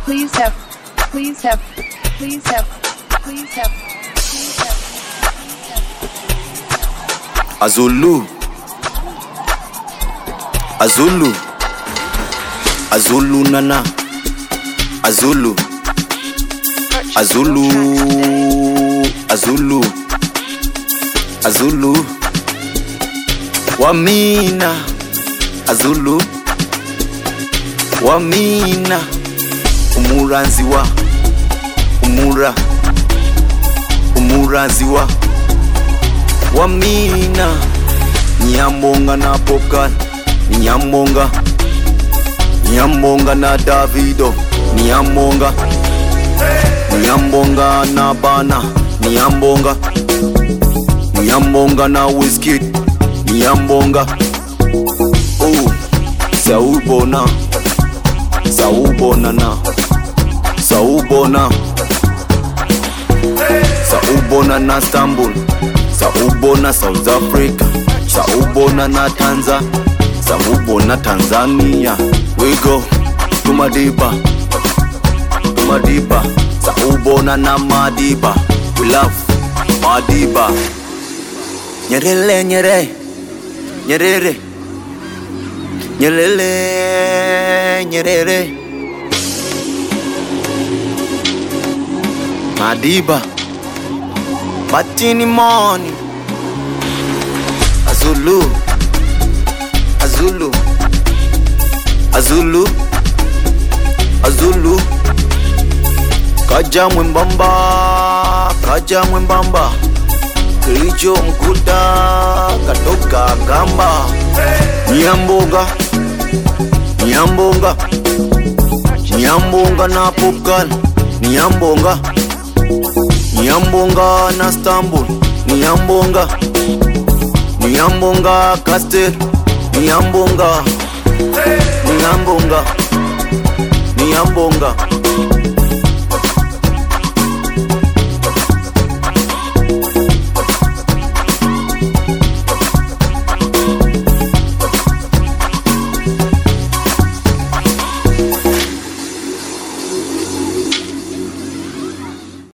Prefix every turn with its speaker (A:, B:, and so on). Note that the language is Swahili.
A: please have.
B: Azulu, Azulu, Azulu nana, Azulu, Azulu, Azulu, Azulu, Wamina, Azulu, Wamina, Umuranziwa, Umuranziwa, Wamina, Nyambonga na Pokal, Nyambonga na Davido, Nyambonga na Bana, Nyambonga na Wizkid, Nyambonga. Oh, Saubona na Istanbul, Saubona South Africa, Saubona na Tanzania. We go to Madiba, Saubona na Madiba. We love Madiba. Nyerere, Madiba, Batini Money, Azulu, Kaja mwembamba, Kilicho mkuta, katoka gamba. Nyambonga na Pokal, Nyambonga na Istanbul, Nyambonga Castel, Nyambonga.